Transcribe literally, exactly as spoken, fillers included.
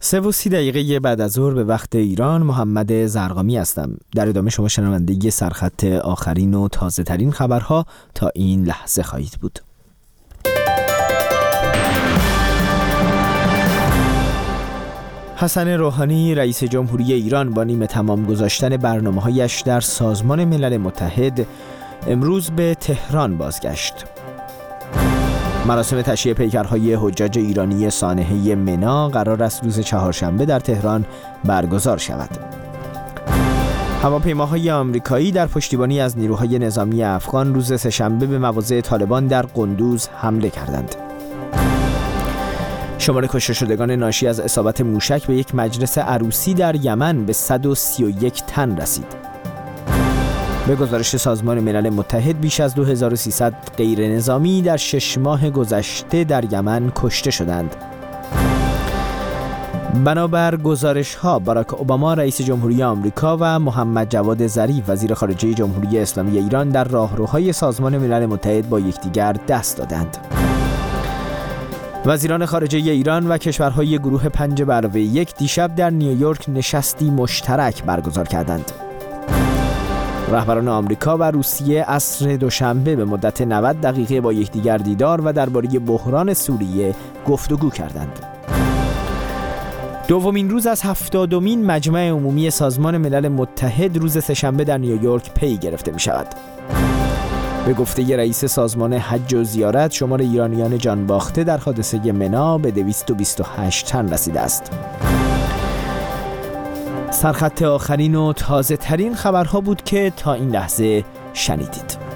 سه و سی دقیقه بعد از ظهر به وقت ایران، محمد زرقامی هستم. در ادامه شما شنونده سرخط آخرین و تازه ترین خبرها تا این لحظه خواهید بود. حسن روحانی رئیس جمهوری ایران با نیمه تمام گذاشتن برنامه‌هایش در سازمان ملل متحد امروز به تهران بازگشت. مراسم تشییع پیکرهای حجاج ایرانی سانحه منا قرار است روز چهارشنبه در تهران برگزار شود. هواپیماهای آمریکایی در پشتیبانی از نیروهای نظامی افغان روز سه‌شنبه به مواضع طالبان در قندوز حمله کردند. شمار کشته شدگان ناشی از اصابت موشک به یک مجلس عروسی در یمن به صد و سی و یک تن رسید. به گزارش سازمان ملل متحد بیش از دو هزار و سیصد غیر نظامی در شش ماه گذشته در یمن کشته شدند. بنابر گزارش ها، باراک اوباما رئیس جمهوری آمریکا و محمد جواد ظریف وزیر خارجه جمهوری اسلامی ایران در راهروهای سازمان ملل متحد با یکدیگر دست دادند. وزیران خارجه ایران و کشورهای گروه پنج به علاوه یک دیشب در نیویورک نشستی مشترک برگزار کردند. رهبران آمریکا و روسیه عصر دوشنبه به مدت نود دقیقه با یکدیگر دیدار و درباره بحران سوریه گفتگو کردند. دومین روز از هفتادمین مجمع عمومی سازمان ملل متحد روز سه‌شنبه در نیویورک پی گرفته می شود. به گفته رئیس سازمان حج و زیارت، شمار ایرانیان جان باخته در حادثه منا به دویست و بیست و هشت تن رسیده است. سرخط آخرین و تازه ترین خبرها بود که تا این لحظه شنیدید.